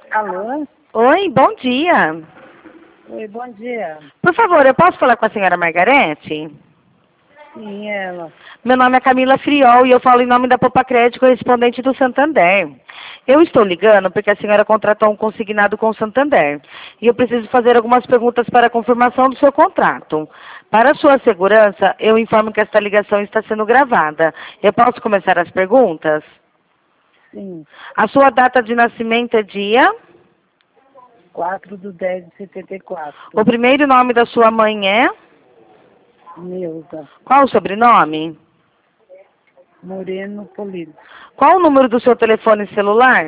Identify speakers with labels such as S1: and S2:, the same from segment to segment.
S1: Alô?
S2: Oi, bom dia.
S1: Oi, bom dia.
S2: Por favor, eu posso falar com a senhora Margarete?
S1: Sim, ela.
S2: Meu nome é Camila Friol e eu falo em nome da Popa Crédito, correspondente do Santander. Eu estou ligando porque a senhora contratou um consignado com o Santander e eu preciso fazer algumas perguntas para a confirmação do seu contrato. Para sua segurança, eu informo que esta ligação está sendo gravada. Eu posso começar as perguntas?
S1: Sim.
S2: A sua data de nascimento é dia?
S1: 4/10/74.
S2: O primeiro nome da sua mãe é?
S1: Neuza.
S2: Qual o sobrenome?
S1: Moreno Polido.
S2: Qual o número do seu telefone celular?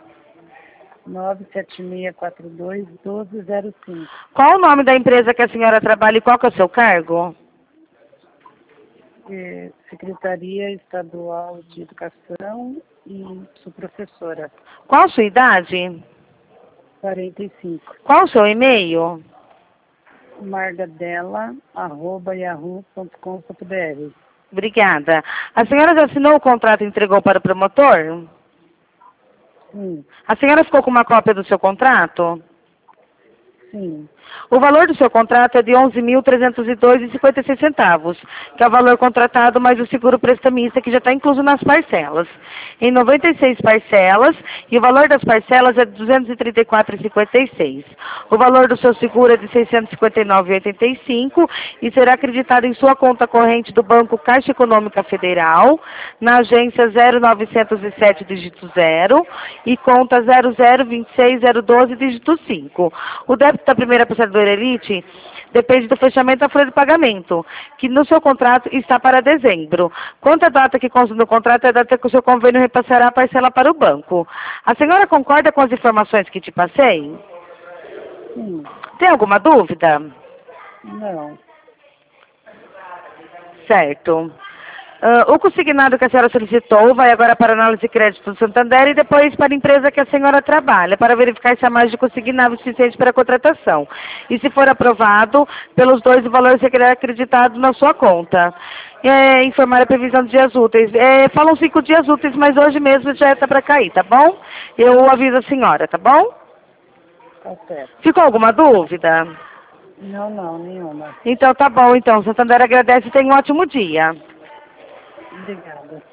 S1: 97642-1205.
S2: Qual o nome da empresa que a senhora trabalha e qual que é o seu cargo?
S1: Secretaria Estadual de Educação e sou professora.
S2: Qual a sua idade?
S1: 45.
S2: Qual o seu e-mail?
S1: margadela@yahoo.com.br.
S2: Obrigada. A senhora já assinou o contrato e entregou para o promotor?
S1: Sim,
S2: A senhora ficou com uma cópia do seu contrato?
S1: sim.
S2: O valor do seu contrato é de R$ 11.302,56, que é o valor contratado mais o seguro prestamista, que já está incluso nas parcelas. Em 96 parcelas, e o valor das parcelas é de R$ 234,56. O valor do seu seguro é de R$ 659,85 e será acreditado em sua conta corrente do Banco Caixa Econômica Federal, na agência 0907, dígito 0, e conta 0026012, dígito 5. O débito da primeira prestadora Elite depende do fechamento da folha de pagamento, que no seu contrato está para dezembro. Quanto à data que consta no contrato, é a data que o seu convênio repassará a parcela para o banco. A senhora concorda com as informações que te passei?
S1: Sim.
S2: Tem alguma dúvida?
S1: Não.
S2: Certo. O consignado que a senhora solicitou vai agora para a análise de crédito do Santander e depois para a empresa que a senhora trabalha, para verificar se há mais de consignado suficiente para a contratação. E se for aprovado, pelos dois, o valor será acreditado na sua conta. Informar a previsão de dias úteis. Falam 5 dias úteis, mas hoje mesmo já está para cair, tá bom? Eu aviso a senhora, tá bom?
S1: Tá certo.
S2: Ficou alguma dúvida?
S1: Não, nenhuma.
S2: Então tá bom, então. Santander agradece e tenha um ótimo dia.
S1: Obrigada.